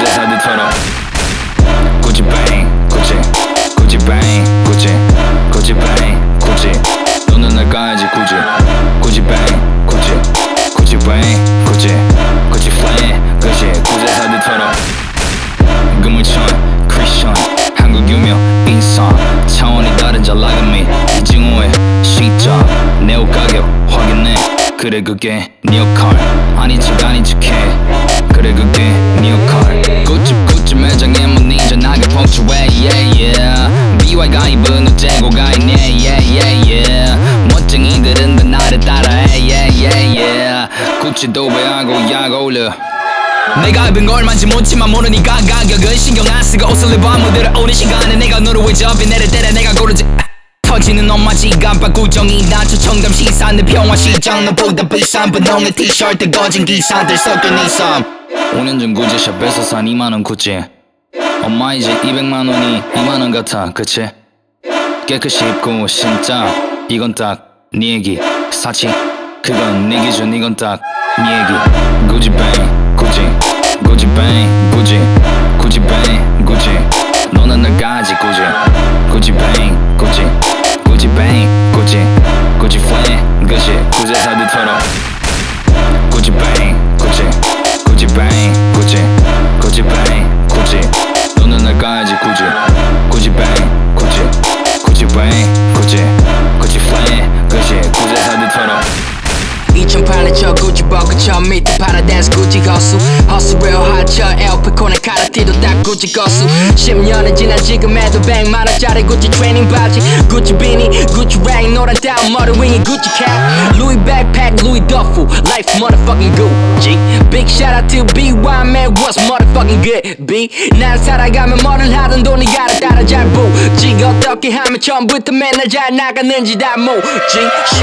구제 사드처럼 구찌 bang 구찌 구찌 bang 구찌 구찌 bang 구찌 너는 날 까야지 굳이 구찌 bang 구찌 구찌 bang 구찌 구찌 flame 그지 구제 사드처럼 그물천 크리스천 한국 유명 인싸 차원이 다른 잘 나가미 이징후의 시작 내 옷 가격 확인해 그래 그게 네 역할 아닌 척 해 그래 그게 네 역할 굿즈 매장에 못 닌자 나가 펑추해 yeah yeah BY가 입은 옷 재고가 있네 yeah yeah yeah 멋쟁이들은 다 나를 따라해 yeah yeah yeah 구찌도 배하고 약 어울려 내가 입은 거 얼마인지 묻지만 모르니까 가격은 신경 안 쓰고 옷을 입어 무대를 오는 시간에 내가 너를 왜 접이 내릴 때를 내가 고르지 터지는 엄마 지갑 구정이 낮춰 청담 시산 내 평화시장 너보다 비싼 분홍의 티셔츠 거진 기사들 섞여 네 삶 5년 전 구찌샵에서 산 2만원 구찌 엄마 이제 200만원이 2만원 같아 그치? 깨끗이 입고 신자 이건 딱 네 얘기 사치 그건 네 기준 이건 딱 네 얘기 구찌 bang 구찌 구찌 bang 구찌 구찌 bang 구찌 너는 날 까지 구찌 구찌 bang 구찌 구찌 bang 구찌 구찌 flame 그지 구제 사드처럼 구찌 bang 구찌 구찌 bang 구찌 구찌 bang 구찌 너는 날 까지 구찌 구찌 bang 구찌 구찌 bang 구찌 구찌 flame 그지 구제 사드처럼 2008년 저 구찌 벗고 처음 밑에 파라댄스 구찌 거수 허스 real hot 저 엘피콘에 카라티도 딱 구찌 거수 10년은 지난 지금에도 100만원짜리 구찌 트레이닝 바지 구찌 비니 구찌 랙 노란 다운 머리 윙이 구찌 캡 루이 백팩 루이 더프 life motherfucking Gucci big shout out to BY man what's motherfucking good B 난 살아가면 뭐를 하든 돈이 가라 따라 잘 보지 어떻게 하면 처음부터 맨날 잘 나가는지 다 모지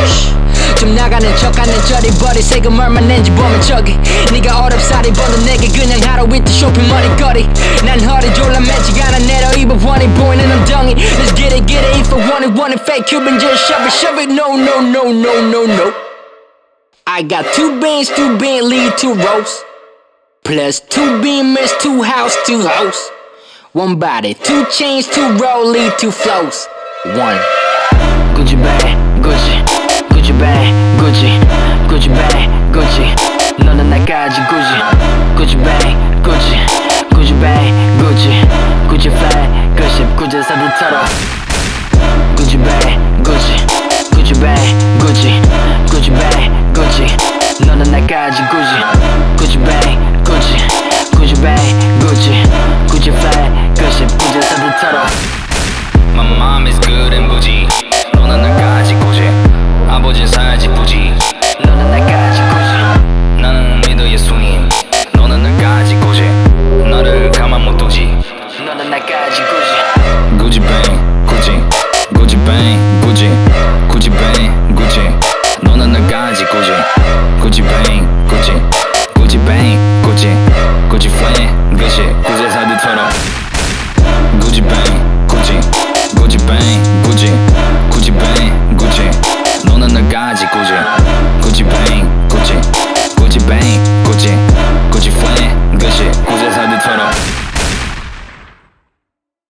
좀 나가는 척하는 저리 버리 세금 얼마 낸지 보면 저기 네가 어렵사리 버는 내게 그냥 하루 이틀 쇼핑 머리거리 난 허리 졸라 매지가 않아 내려 입어 원이 보이는 엉덩이 Let's get it if I want it fake Cuban just shove it no no no no no no I got 2 beans, 2 Bentley, 2 Rolls plus 2 Beamers, 2 house, 2 house 1 body, 2 chains, 2 rollie, 2 flows 1 Gucci bag, Gucci Gucci bag, Gucci Gucci bag, Gucci 너는 날까지 Gucci Gucci bag, Gucci Gucci bag, Gucci Gucci flag, Gucci 구제 사드처럼 Gucci bag, Gucci Gucci bag, Gucci Gucci bag, Gucci 너는 날까지 Gucci Gucci bag, Gucci Gucci bag, Gucci Gucci flag, Gucci 구제 사드처럼 My mom is good and bougie 너는 날까지 Gucci 아버진 사야지 굳이 너는 날까지 Gucci 나는 리더의 순위 너는 날까지 Gucci 너를 가만 못 두지 너는 날까지 Gucci Gucci bang Gucci Gucci bang Gucci Gucci bang Gucci 너는 날까지 Gucci Gucci bang Gucci Gucci bang Gucci Gucci flame 그지 구제 사드처럼 Gucci bang Gucci Gucci bang Gucci Gucci bang Gucci 너는 날까지 Gucci Gucci bang Gucci Gucci bang